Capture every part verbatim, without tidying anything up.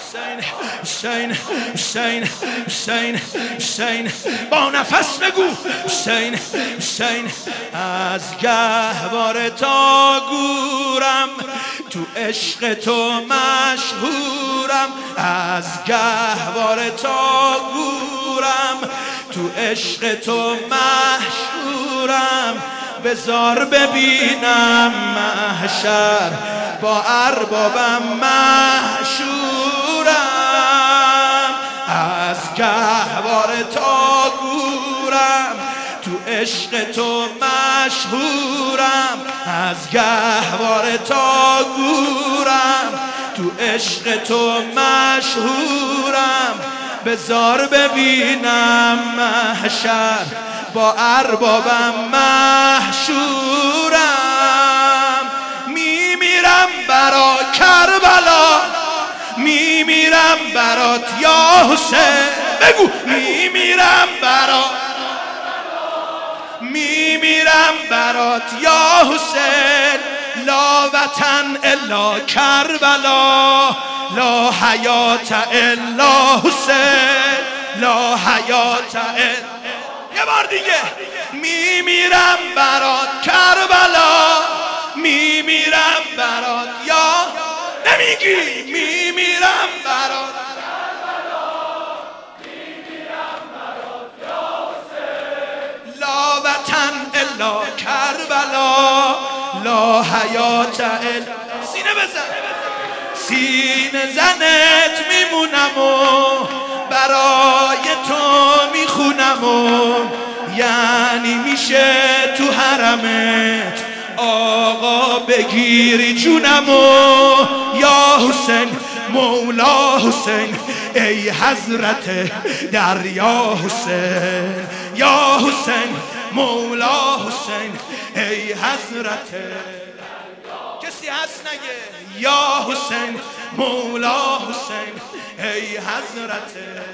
حسین حسین حسین حسین با نفس بگو حسین حسین از گهواره تا گورم تو عشق تو مشهورم از گهواره تا گورم تو عشق تو مشهورم بذار ببینم محشر با اربابم محشورم از گهواره تا گورم تو عشق تو مشهورم از گهواره تا گورم تو عشق تو مشهورم بذار ببینم محشر با اربابم محشورم میمیرم برا کربلا میمیرم برات یا حسین بگو میمیرم برا میمیرم برات یا حسین لا وطن الا کربلا لا حیات الا حسین لا حیات الا یه بار دیگه میمیرم برات کربلا میمیرم برات یا نمیگی میمیرم برات کربلا میمیرم برات یا حسین لا وطن الا کربلا لا حیات الا سینه بزن سینه زنت میمونم و برای تو میخونم و یعنی میشه تو حرمت آقا بگیری جونم و یا حسین مولا حسین ای حضرت دریا حسین یا حسین مولا حسین ای حضرت کسی هست نگه یا حسین مولا حسین ای حضرت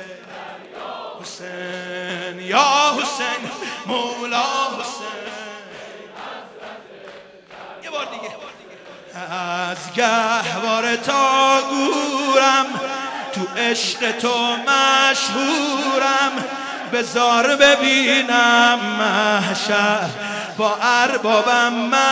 حسین یا حسین مولا حسین یه بار دیگه از گهواره تا گورم تو عشق تو مشهورم بذار ببینم محشر با اربابم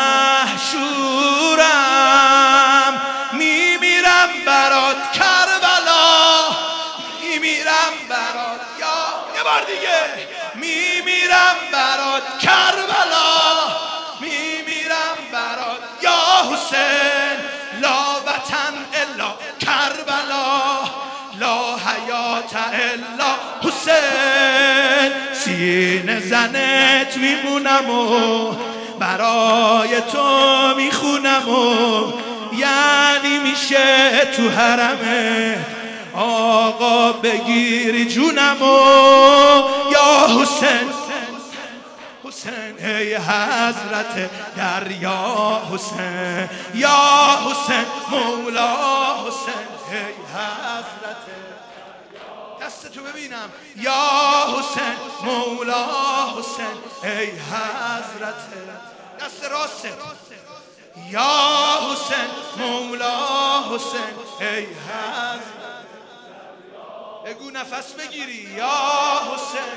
محشورم میمیرم برات کربلا میمیرم برات یا یه بار دیگه میمیرم برات کربلا میمیرم برات یا حسین لا وطن الا کربلا لا حیات الا حسین سینه زنت میمونم و برای تو میخونم و یعنی میشه تو حرمت آقا بگیری جونم و یا حسین حسین ای حضرت دریا حسین یا حسین مولا حسین ای حضرت دستتو ببینم یا حسین مولا حسین ای حضرت دست راسته یا حسین مولا حسین ای حضرت بگو نفس بگیری یا حسین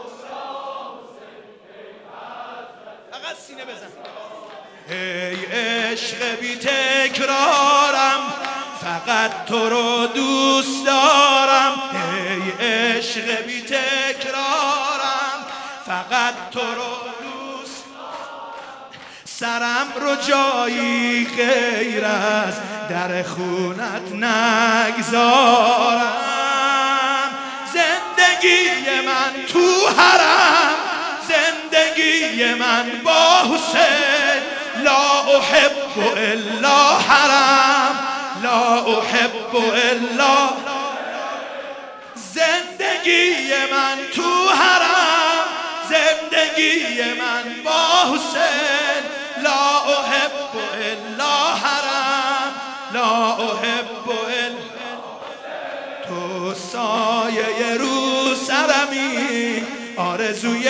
فقط سینه بزن ای عشق بی تکرارم فقط تو رو دوست دارم ای عشق بی تکرارم فقط تو رو دوست سرم رو جایی غیر از در خونت نگذارم زندگی من تو حرم زندگی من با حسین لا احب الا حرم لا احب الا زندگی من تو حرم زندگی من با حسین لا احب الا حرم لا احب الا تو سایه رو سرمی آرزوی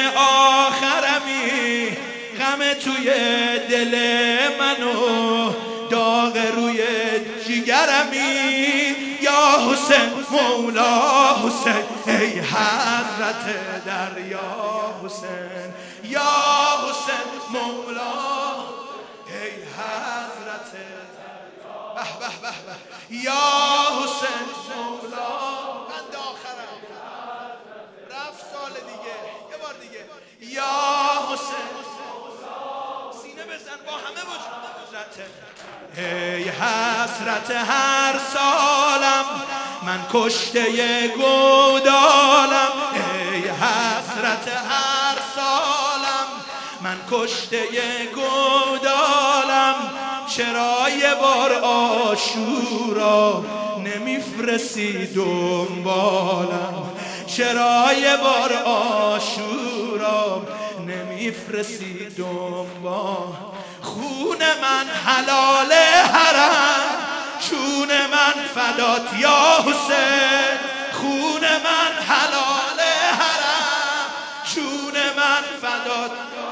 آخرمی غم توی دل منو داغ روی جگرمی یا حسین مولا حسین ای حضرت دریا حسین یا حسین مولا ای حضرت به به به به یا حسین مولا. بند آخرم رفت سال دیگه یه بار دیگه یا حسین سینه بزن با همه وجود ای حسرت هر سالم من کشته گودالم ای حسرت هر سالم من کشته گودالم چرا یه بار عاشورا نمیفرستی دنبالم چرا یه بار عاشورا نمیفرستی دنبال خون من حلال حرم چون من فدات یا حسین خون من حلال حرم چون من فدات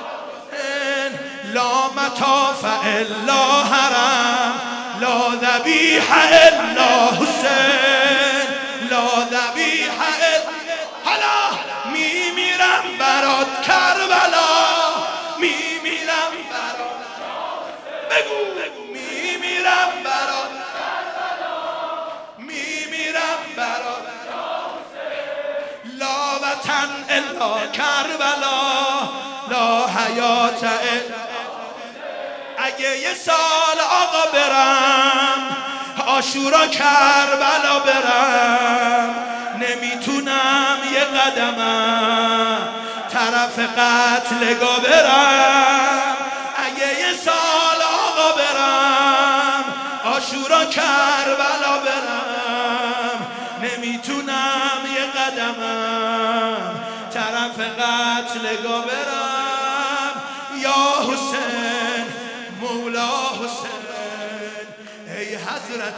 لا مطاف الا حرم لا ذبیح الا حسین لا ذبیح الا حالا میمیرم برات کربلا میمیرم برات بگو میمیرم برات میمیرم برات لا وطن الا کربلا لا حیات الا اگه یه سال آقا برم عاشورا کربلا برم نمیتونم یه قدمم طرف قتلگاه برم اگه یه سال آقا برم عاشورا کربلا برم نمیتونم یه قدمم طرف قتلگاه برم یا حسین مولا حسین ای حضرت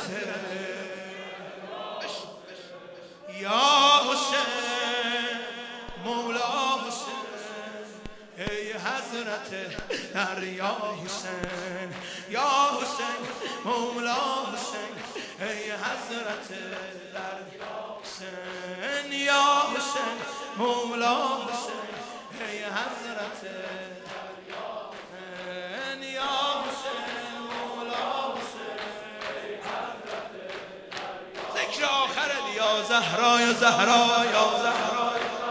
یا حسین مولا حسین ای حضرت دریا حسین یا حسین مولا حسین ای حضرت دریا حسین یا حسین مولا حسین ای حضرت دریا حسین یا حسین مولا حسین ای حضرت دریا ذکر آخر یا زهرا یا زهرا یا زهرا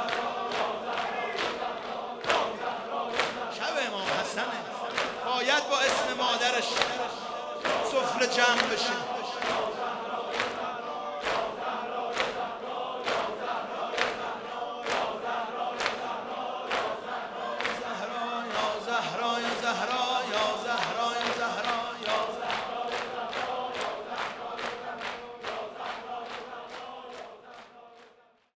شب امام حسنه باید با اسم مادرش سفره جمع بشه